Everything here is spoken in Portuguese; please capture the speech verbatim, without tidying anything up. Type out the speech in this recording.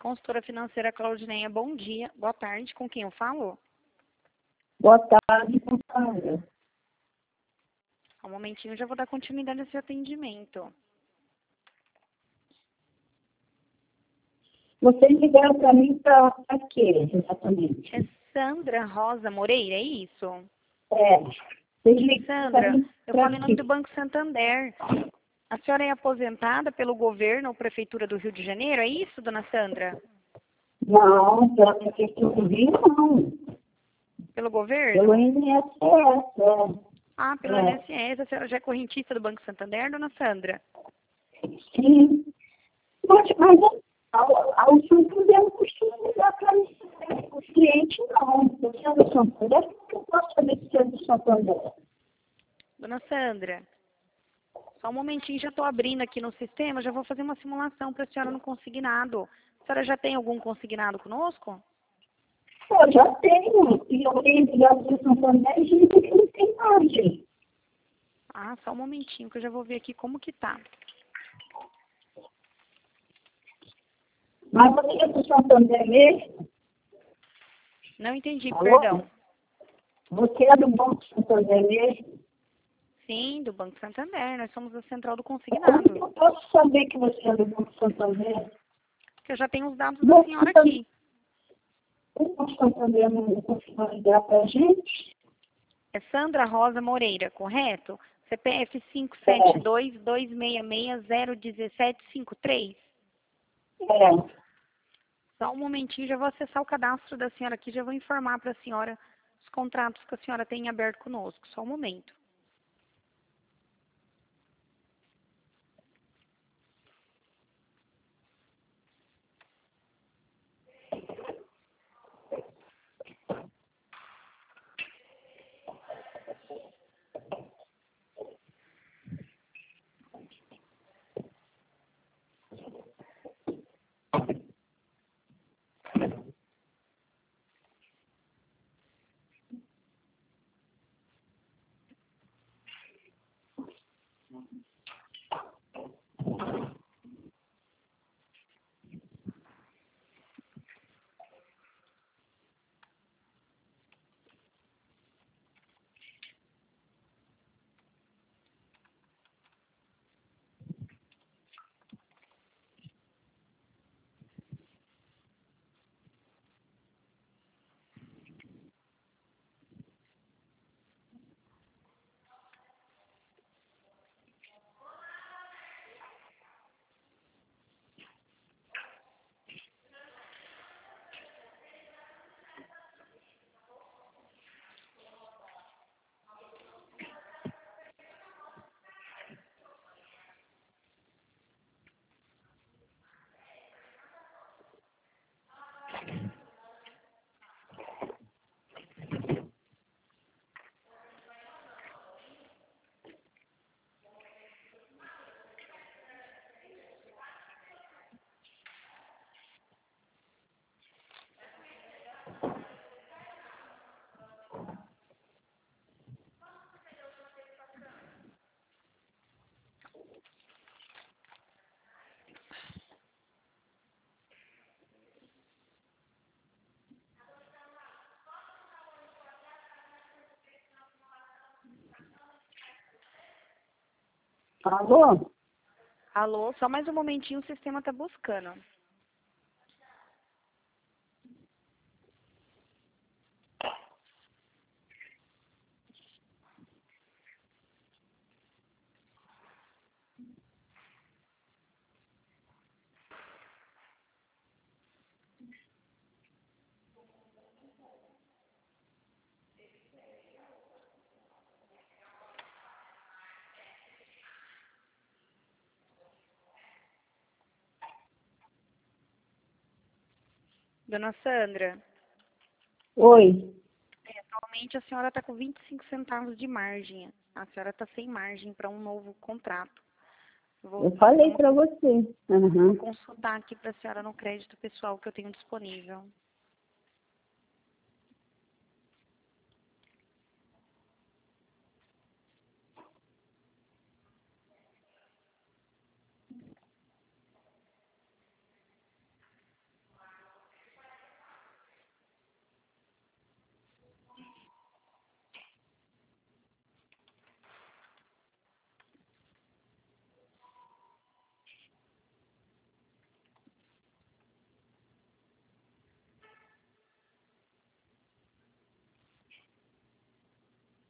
Consultora financeira Claudineia, bom dia. Boa tarde, com quem eu falo? Boa tarde, companheira. Um momentinho, já vou dar continuidade nesse atendimento. Vocês ligaram para mim para quê, exatamente? É Sandra Rosa Moreira, é isso? É. Vocês ligaram Sandra, pra mim eu pra falo em nome quê? do Banco Santander. A senhora é aposentada pelo governo ou prefeitura do Rio de Janeiro, é isso, dona Sandra? Não, pela prefeitura do Rio, não. Pelo governo? Pelo I N S S, Ah, pelo é. I N S S. A senhora já é correntista do Banco Santander, dona Sandra? É. Sim. Mas, mas a- o Santander não costuma ligar para mim, os clientes não. Você é do Santander, como que eu posso saber se é do Santander? Dona Sandra, só um momentinho, já estou abrindo aqui no sistema, já vou fazer uma simulação para a senhora no consignado. A senhora já tem algum consignado conosco? Eu já tenho, e eu tenho ligado para o Santander e dizem que não tem margem. Ah, só um momentinho que eu já vou ver aqui como que tá. Mas você é do Santander mesmo? Não entendi, Alô? perdão. Você é do Banco Santander mesmo? Sim, do Banco Santander, nós somos a central do Como que consignado. eu posso saber que você é do Banco Santander? Que eu já tenho os dados da Banco senhora Santander- aqui. O Banco Santander não conseguiu ligar para a gente? É Sandra Rosa Moreira, correto? C P F cinco sete dois, dois seis seis, zero um sete cinco três. É. Só um momentinho, já vou acessar o cadastro da senhora aqui, já vou informar para a senhora os contratos que a senhora tem aberto conosco. Só um momento. Alô? Alô, só mais um momentinho, o sistema está buscando. Dona Sandra, Oi. atualmente a senhora está com vinte e cinco centavos de margem. A senhora está sem margem para um novo contrato. Vou, Eu falei vou, para você. vou Uhum. consultar aqui para a senhora no crédito pessoal que eu tenho disponível.